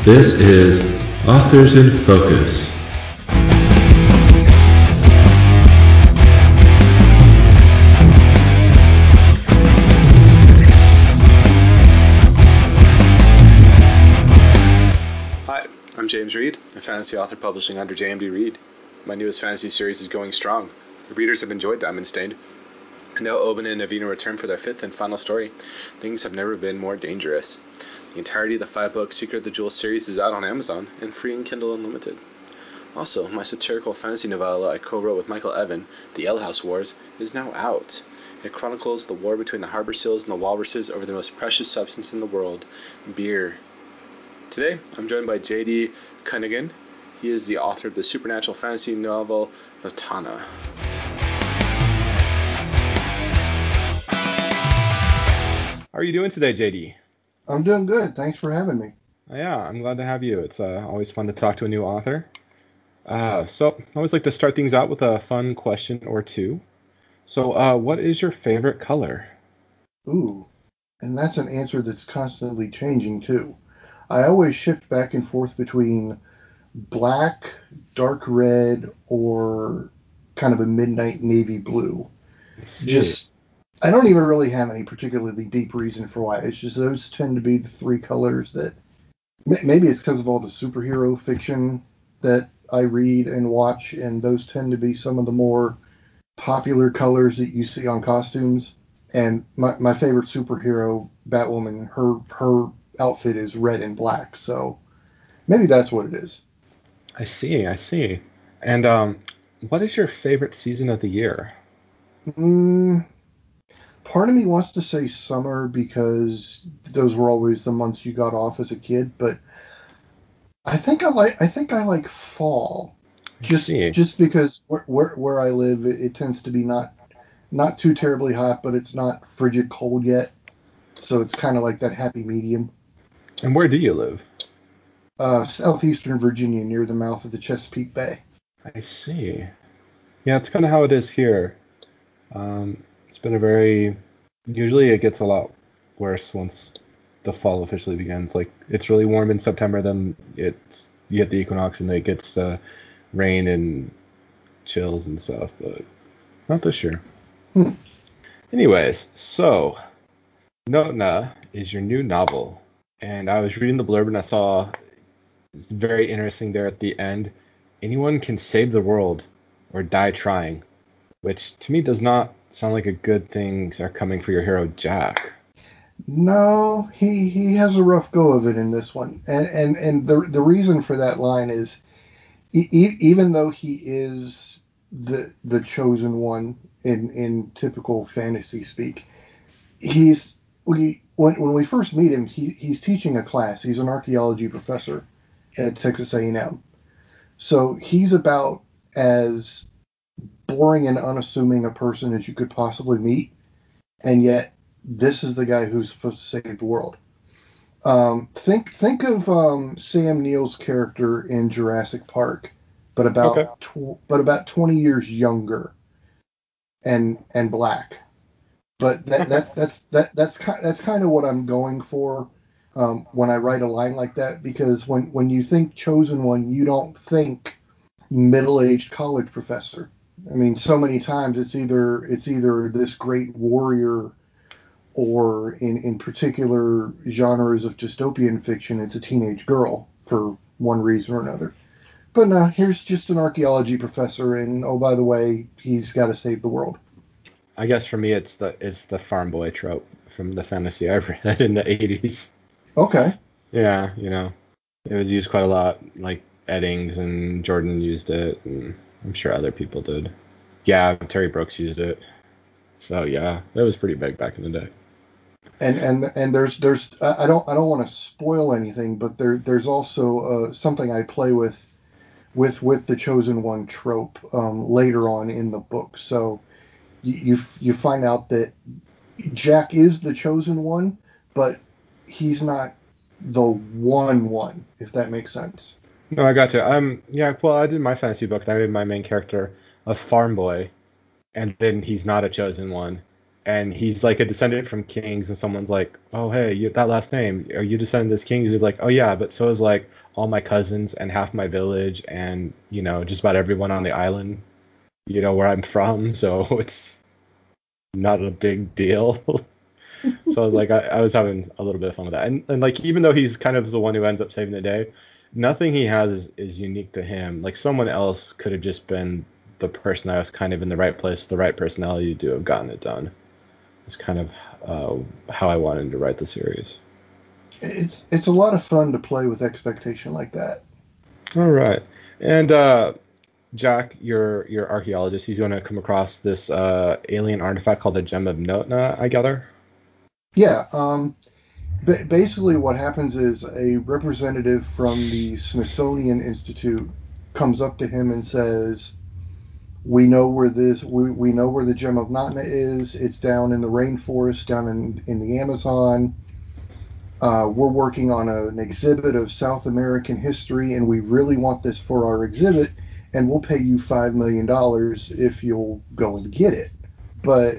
This is Authors in Focus. Hi, I'm James Reed, a fantasy author publishing under JMD Reed. My newest fantasy series is going strong. The readers have enjoyed Diamond Stained. Now Oben and Navina return for their fifth and final story. Things have never been more dangerous. The entirety of the 5-book Secret of the Jewels series is out on Amazon and free in Kindle Unlimited. Also, my satirical fantasy novella I co-wrote with Michael Evan, The Ale House Wars, is now out. It chronicles the war between the harbor seals and the walruses over the most precious substance in the world, beer. Today, I'm joined by J.D. Cunningham. He is the author of the supernatural fantasy novel Notana. How are you doing today, JD? I'm doing good. Thanks for having me. Yeah, I'm glad to have you. It's always fun to talk to a new author. So I always like to start things out with a fun question or two. So, what is your favorite color? Ooh, and that's an answer that's constantly changing too. I always shift back and forth between black, dark red, or kind of a midnight navy blue. I see. Just, I don't even really have any particularly deep reason for why. It's just those tend to be the three colors that maybe it's because of all the superhero fiction that I read and watch, and those tend to be some of the more popular colors that you see on costumes. And my favorite superhero, Batwoman, her outfit is red and black. So maybe that's what it is. I see. I see. And what is your favorite season of the year? Mm, Part of me wants to say summer because those were always the months you got off as a kid, but I think I like fall. I Just see. just because where I live, it tends to be not too terribly hot, but it's not frigid cold yet. So it's kind of like that happy medium. And where do you live? Southeastern Virginia, near the mouth of the Chesapeake Bay. I see. Yeah, it's kind of how it is here. It's been a very. Usually it gets a lot worse once the fall officially begins. Like it's really warm in September, then you hit the equinox and it gets rain and chills and stuff, but not this year. Hmm. Anyways, so Notna is your new novel, and I was reading the blurb and I saw it's very interesting there at the end. Anyone can save the world or die trying, which to me does not sound like a good things are coming for your hero Jack. No, he has a rough go of it in this one, and the reason for that line is even though he is the chosen one in typical fantasy speak, he's when we first meet him, he's teaching a class. He's an archaeology professor at Texas A&M. So he's about as boring and unassuming a person as you could possibly meet, and yet this is the guy who's supposed to save the world. Think of Sam Neill's character in Jurassic Park, but Okay. about 20 years younger and black. But Okay. that's kind of what I'm going for when I write a line like that, because when you think chosen one, you don't think middle-aged college professor. I mean, so many times it's either this great warrior, or in particular genres of dystopian fiction, it's a teenage girl for one reason or another. But no, here's just an archaeology professor, and oh, by the way, he's got to save the world. I guess for me it's the farm boy trope from the fantasy I read in the 80s. Okay. Yeah, it was used quite a lot. Like Eddings and Jordan used it, and I'm sure other people did. Yeah, Terry Brooks used it. So yeah, it was pretty big back in the day. And there's I don't want to spoil anything, but there's also something I play with the chosen one trope later on in the book. So you find out that Jack is the chosen one, but he's not the one, if that makes sense. No, I got you. Yeah, well, I did my fantasy book, and I made my main character a farm boy, and then he's not a chosen one. and he's like a descendant from kings, and someone's like, oh hey, that last name, are you descendant as kings? He's like, oh yeah, but so is like all my cousins and half my village and just about everyone on the island, where I'm from, so it's not a big deal. So I was like, I was having a little bit of fun with that, and like even though he's kind of the one who ends up saving the day, nothing he has is unique to him. Like someone else could have just been the person that was kind of in the right place, with the right personality to have gotten it done. It's kind of how I wanted to write the series. It's a lot of fun to play with expectation like that. All right, and Jack, your archaeologist, he's going to come across this alien artifact called the Gem of Notna, I gather. Yeah. Basically, what happens is a representative from the Smithsonian Institute comes up to him and says, "We know where we know where the Gem of Notna is. It's down in the rainforest, down in the Amazon. We're working on an exhibit of South American history, and we really want this for our exhibit, and we'll pay you $5 million if you'll go and get it." But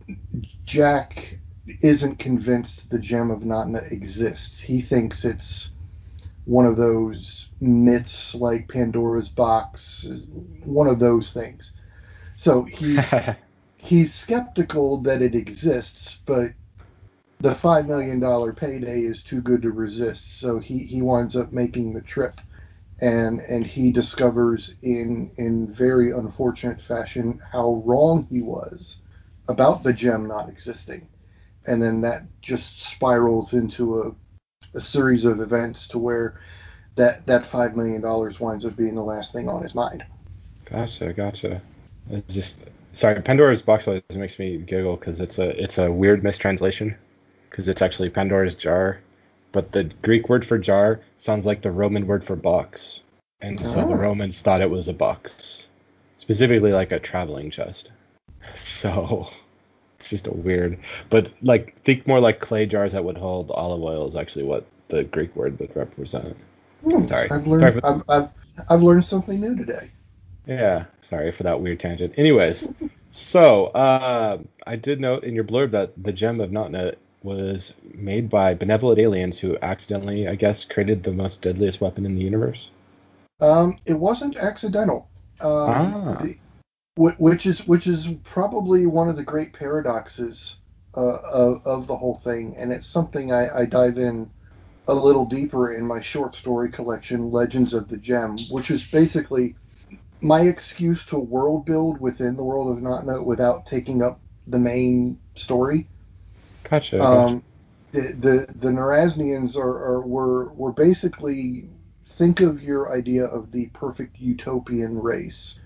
Jack isn't convinced the Gem of Notna exists. He thinks it's one of those myths like Pandora's box, one of those things. So he's skeptical that it exists, but the $5 million payday is too good to resist. So he winds up making the trip, and he discovers in very unfortunate fashion how wrong he was about the gem not existing. And then that just spirals into a series of events to where that $5 million winds up being the last thing on his mind. Gotcha. It's just sorry, Pandora's box always makes me giggle because it's a weird mistranslation because it's actually Pandora's jar, but the Greek word for jar sounds like the Roman word for box, and so the Romans thought it was a box, specifically like a traveling chest. So it's just a weird, but like think more like clay jars that would hold olive oil is actually what the Greek word would represent. Sorry. I've Sorry learned for, I've learned something new today. yeah, sorry for that weird tangent. Anyways, so I did note in your blurb that the Gem of Notnet was made by benevolent aliens who accidentally, I guess, created the most deadliest weapon in the universe. It wasn't accidental. Ah, Which is probably one of the great paradoxes of the whole thing, and it's something I dive in a little deeper in my short story collection, Legends of the Gem, which is basically my excuse to world build within the world of Notnote without taking up the main story. gotcha. The Neraznians were basically, think of your idea of the perfect utopian race.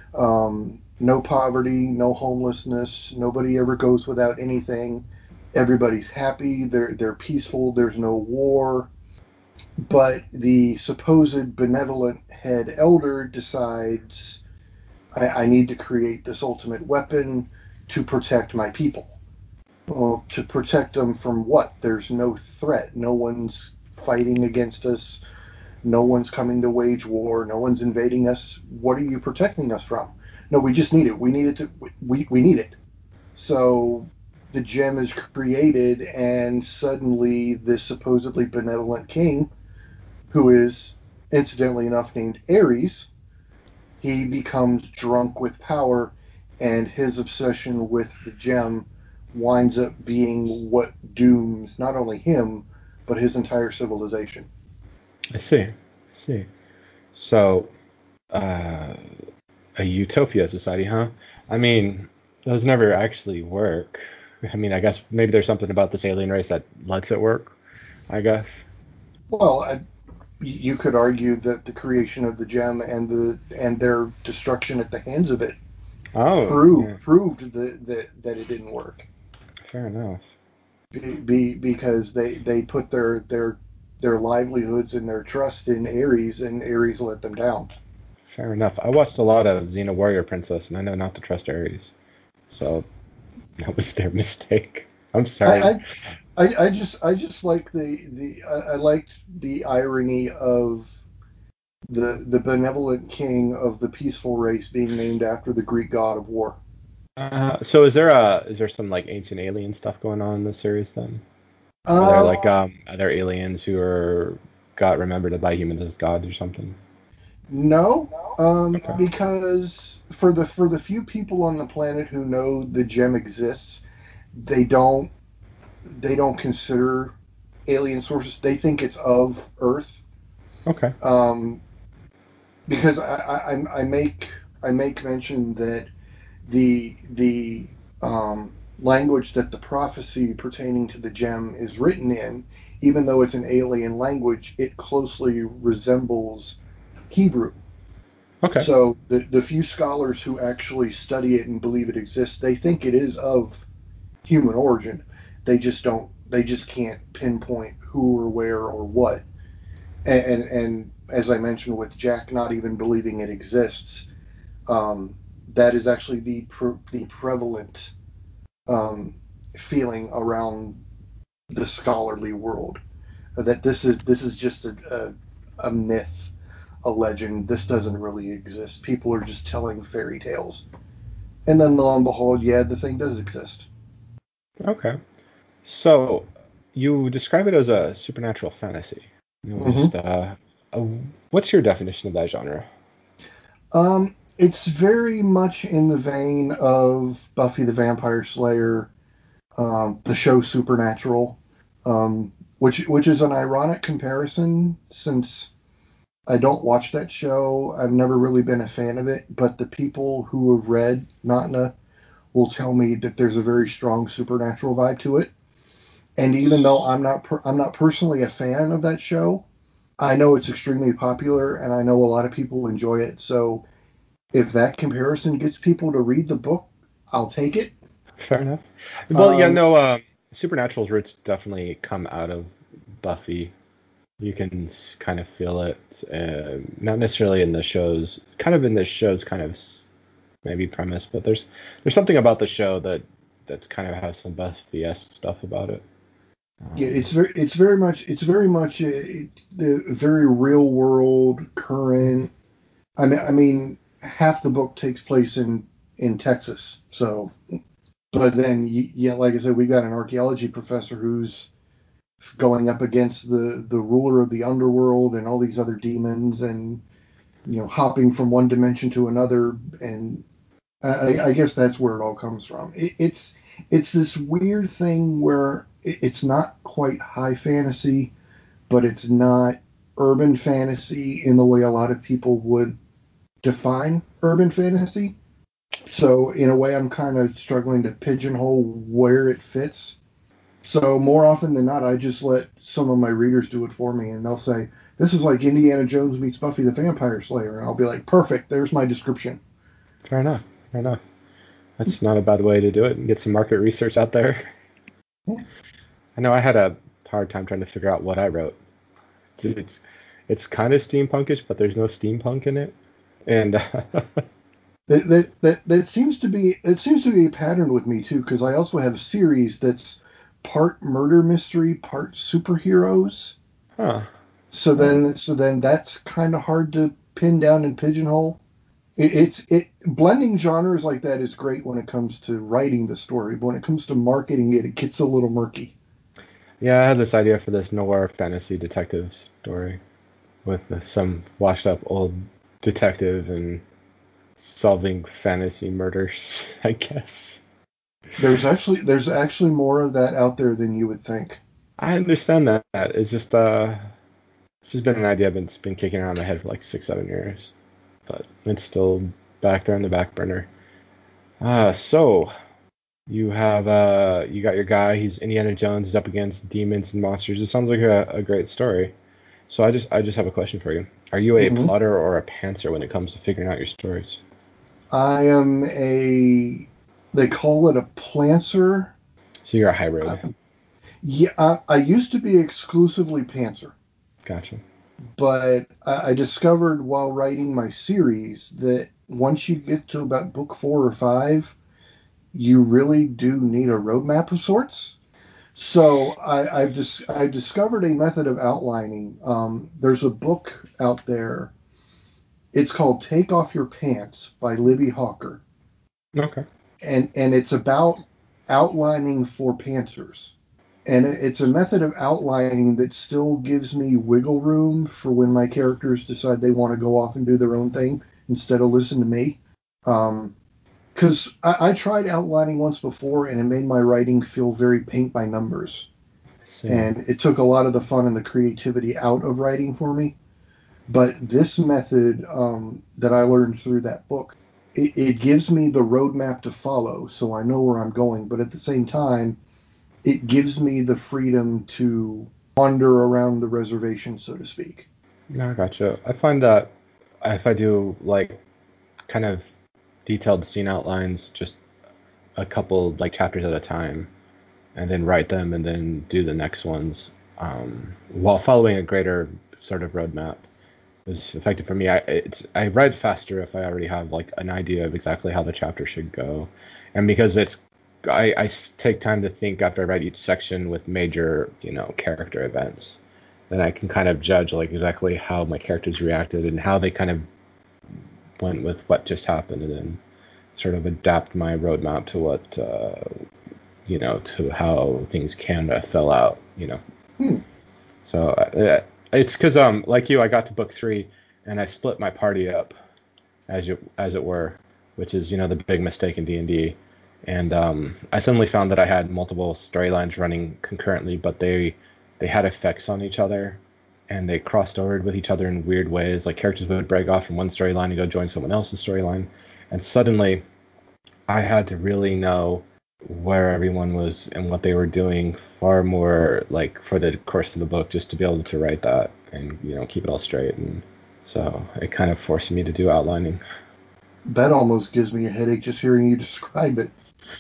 No poverty, no homelessness, nobody ever goes without anything. Everybody's happy, they're peaceful, there's no war. But the supposed benevolent head elder decides, I need to create this ultimate weapon to protect my people. Well, to protect them from what? There's no threat. No one's fighting against us. No one's coming to wage war. No one's invading us. What are you protecting us from? No, we just need it. We need it to. We need it. So the gem is created, and suddenly this supposedly benevolent king, who is incidentally enough named Ares, he becomes drunk with power, and his obsession with the gem winds up being what dooms not only him, but his entire civilization. I see. I see. So, uh, a utopia society, huh? I mean, those never actually work. I mean, I guess maybe there's something about this alien race that lets it work, I guess. Well, you could argue that the creation of the gem and their destruction at the hands of it Oh, yeah, proved that it didn't work. fair enough. Because they put their livelihoods and their trust in Ares, and Ares let them down. Fair enough. I watched a lot of Xena Warrior Princess, and I know not to trust Ares. So that was their mistake. I'm sorry. I I just like I liked the irony of the benevolent king of the peaceful race being named after the Greek god of war. So is there some like ancient alien stuff going on in this series then? Are there Um, like other aliens who are got remembered by humans as gods or something? no, Okay. because for the few people on the planet who know the gem exists, they don't consider alien sources. They think it's of Earth. Okay. Um, because I make mention that the language that the prophecy pertaining to the gem is written in, even though it's an alien language, it closely resembles Hebrew. Okay. So the few scholars who actually study it and believe it exists, they think it is of human origin. They just can't pinpoint who or where or what. And as I mentioned with Jack not even believing it exists, that is actually the prevalent um, feeling around the scholarly world, that this is just a myth, a legend. This doesn't really exist. People are just telling fairy tales. And then lo and behold, yeah, the thing does exist. Okay. So you describe it as a supernatural fantasy. Hmm. Just uh, what's your definition of that genre? It's very much in the vein of Buffy the Vampire Slayer, the show Supernatural, which is an ironic comparison since I don't watch that show. I've never really been a fan of it, but the people who have read Natna will tell me that there's a very strong supernatural vibe to it. And even though I'm not personally a fan of that show, I know it's extremely popular and I know a lot of people enjoy it. So if that comparison gets people to read the book, I'll take it. Fair enough. Well, yeah, Um, no, Supernatural's roots definitely come out of Buffy. You can kind of feel it, not necessarily in the show's, kind of in the show's kind of maybe premise, but there's something about the show that's kind of has some Buffy-esque stuff about it. yeah, Um, it's very much the very real world current. I mean, half the book takes place in Texas. So, but then, yeah, like I said, we got an archaeology professor who's going up against the ruler of the underworld and all these other demons, and hopping from one dimension to another. And I guess that's where it all comes from. It's this weird thing where it's not quite high fantasy, but it's not urban fantasy in the way a lot of people would define urban fantasy. So in a way, I'm kind of struggling to pigeonhole where it fits. So more often than not, I just let some of my readers do it for me, and they'll say, "This is like Indiana Jones meets Buffy the Vampire Slayer," and I'll be like, "Perfect. There's my description." Fair enough. Fair enough. That's not a bad way to do it and get some market research out there. Yeah. I know I had a hard time trying to figure out what I wrote. It's it's kind of steampunkish, but there's no steampunk in it. And That seems to be a pattern with me too, because I also have a series that's part murder mystery, part superheroes. huh. So Huh. then that's kind of hard to pin down and pigeonhole. It blending genres like that is great when it comes to writing the story, but when it comes to marketing it, it gets a little murky. Yeah, I had this idea for this noir fantasy detective story with some washed up old detective and solving fantasy murders, I guess. There's actually more of that out there than you would think. I understand that. It's just this has been an idea been kicking around my head for like 6, 7 years, but it's still back there in the back burner. So you got your guy. He's Indiana Jones. He's up against demons and monsters. It sounds like a great story. So I just have a question for you. Are you a Hmm. plotter or a pantser when it comes to figuring out your stories? I am they call it a plancer. So you're a hybrid. Uh, yeah, I used to be exclusively pantser, Gotcha. but I discovered while writing my series that once you get to about book 4 or 5, you really do need a roadmap of sorts. So I've discovered a method of outlining. There's a book out there. It's called "Take Off Your Pants" by Libby Hawker. Okay. and it's about outlining for pantsers. And it's a method of outlining that still gives me wiggle room for when my characters decide they want to go off and do their own thing instead of listen to me. Because I tried outlining once before, and it made my writing feel very paint by numbers. And it took a lot of the fun and the creativity out of writing for me. But this method that I learned through that book, it gives me the roadmap to follow, so I know where I'm going. But at the same time, it gives me the freedom to wander around the reservation, so to speak. No, I gotcha. I find that if I do like kind of detailed scene outlines, just a couple like chapters at a time, and then write them and then do the next ones, while following a greater sort of roadmap, is effective for me. I write faster if I already have like an idea of exactly how the chapter should go, and because I take time to think after I write each section with major, character events. Then I can kind of judge like exactly how my characters reacted and how they kind of went with what just happened, and then sort of adapt my roadmap to what, to how things can fell out, So it's because like you, I got to book 3 and I split my party up, as it were, which is the big mistake in D&D. And I suddenly found that I had multiple storylines running concurrently, but they had effects on each other, and they crossed over with each other in weird ways. Like characters would break off from one storyline and go join someone else's storyline, and suddenly I had to really know where everyone was and what they were doing far more, like for the course of the book, just to be able to write that and keep it all straight. And so it kind of forced me to do outlining. That almost gives me a headache just hearing you describe it.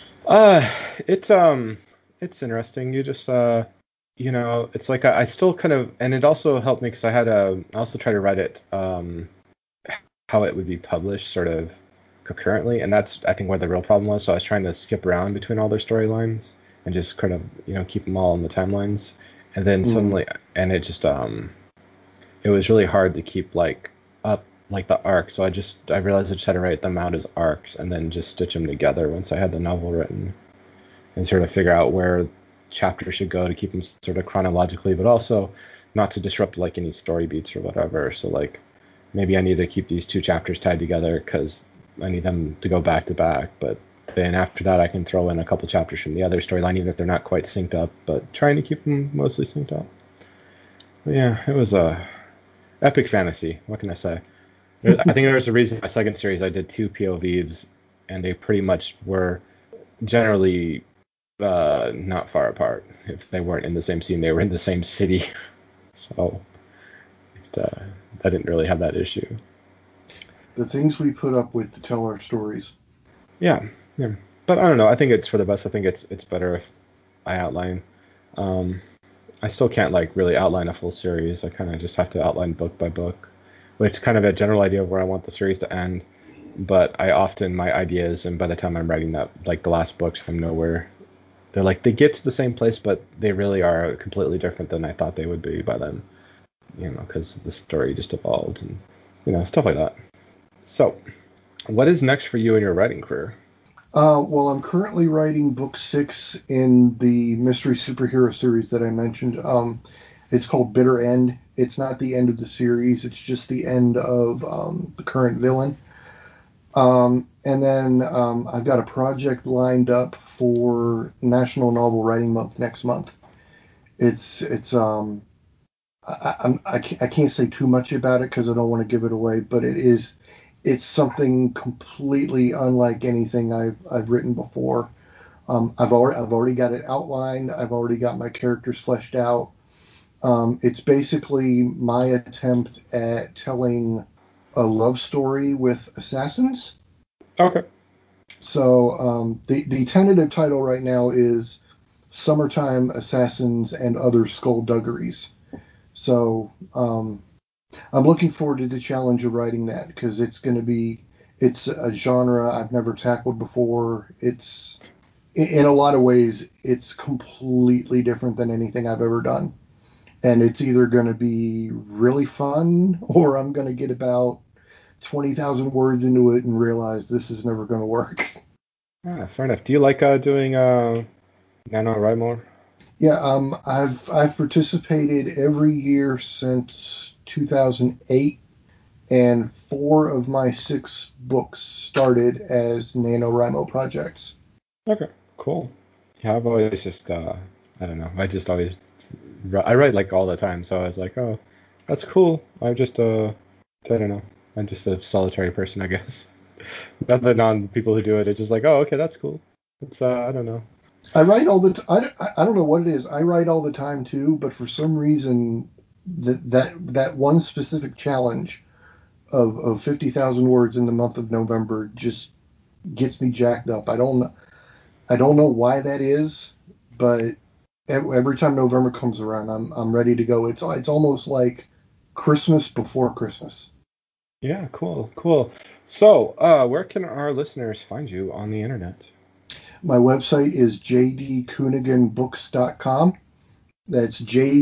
It's interesting. You just it's like I still kind of, and it also helped me because I also try to write it how it would be published sort of concurrently, and that's I think where the real problem was. So I was trying to skip around between all their storylines and just kind of keep them all in the timelines, and then suddenly, and it just it was really hard to keep like up like the arc. So I realized I just had to write them out as arcs and then just stitch them together once I had the novel written, and sort of figure out where chapters should go to keep them sort of chronologically, but also not to disrupt like any story beats or whatever. So like maybe I need to keep these 2 chapters tied together because I need them to go back to back, but then after that I can throw in a couple chapters from the other storyline, even if they're not quite synced up, but trying to keep them mostly synced up. But yeah, it was a epic fantasy. What can I say? I think there's a reason my second series I did 2 POVs, and they pretty much were generally not far apart. If they weren't in the same scene, they were in the same city. So I didn't really have that issue. The things we put up with to tell our stories. Yeah. But I don't know. I think it's for the best. I think it's better if I outline. I still can't like really outline a full series. I kind of just have to outline book by book, which kind of a general idea of where I want the series to end. But my ideas, and by the time I'm writing that, like the last books, I'm nowhere. They're like, they get to the same place, but they really are completely different than I thought they would be by then. Because the story just evolved and, stuff like that. So, what is next for you in your writing career? Well, I'm currently writing book 6 in the mystery superhero series that I mentioned. It's called Bitter End. It's not the end of the series. It's just the end of the current villain. And then I've got a project lined up for National Novel Writing Month next month. I can't say too much about it because I don't want to give it away, but it's something completely unlike anything I've written before. I've already got it outlined. I've already got my characters fleshed out. It's basically my attempt at telling a love story with assassins. Okay. So the tentative title right now is Summertime Assassins and Other Skullduggeries. So I'm looking forward to the challenge of writing that because it's a genre I've never tackled before. It's in a lot of ways it's completely different than anything I've ever done. And it's either going to be really fun or I'm going to get about 20,000 words into it and realize this is never going to work. Fair enough. Do you like doing NaNoWriMo? Yeah, I've participated every year since 2008, and 4 of my 6 books started as NaNoWriMo projects. Okay, cool. Yeah, I've always just I don't know. I just always I write like all the time, so I was like, oh, that's cool. I'm just I don't know. I'm just a solitary person, I guess. Not the non people who do it. It's just like, oh, okay, that's cool. It's I don't know. I write all the I don't know what it is. I write all the time too, but for some reason that one specific challenge of 50,000 words in the month of November just gets me jacked up. I don't know why that is, but every time November comes around, I'm ready to go. It's almost like Christmas before Christmas. Yeah, cool, cool. So, where can our listeners find you on the internet? My website is jdcuniganbooks.com. That's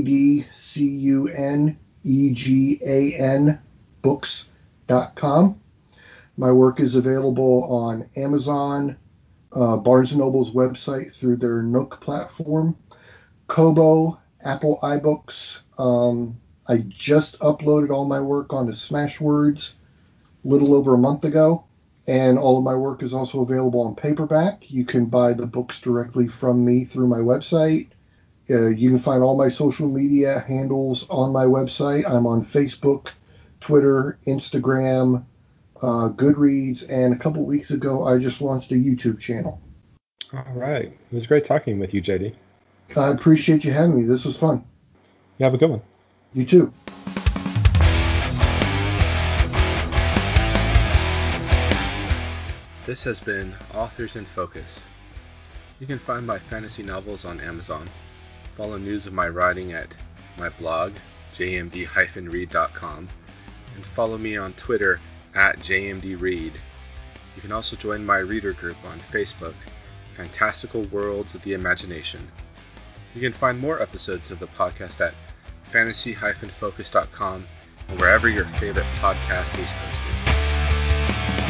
JDCUNEGAN books.com. My work is available on Amazon, Barnes & Noble's website through their Nook platform, Kobo, Apple iBooks. I just uploaded all my work onto Smashwords a little over a month ago, and all of my work is also available on paperback. You can buy the books directly from me through my website. You can find all my social media handles on my website. I'm on Facebook, Twitter, Instagram, Goodreads, and a couple weeks ago, I just launched a YouTube channel. All right. It was great talking with you, JD. I appreciate you having me. This was fun. You have a good one. You too. This has been Authors in Focus. You can find my fantasy novels on Amazon. Follow news of my writing at my blog, jmd-read.com, and follow me on Twitter at jmdread. You can also join my reader group on Facebook, Fantastical Worlds of the Imagination. You can find more episodes of the podcast at fantasy-focus.com and wherever your favorite podcast is hosted.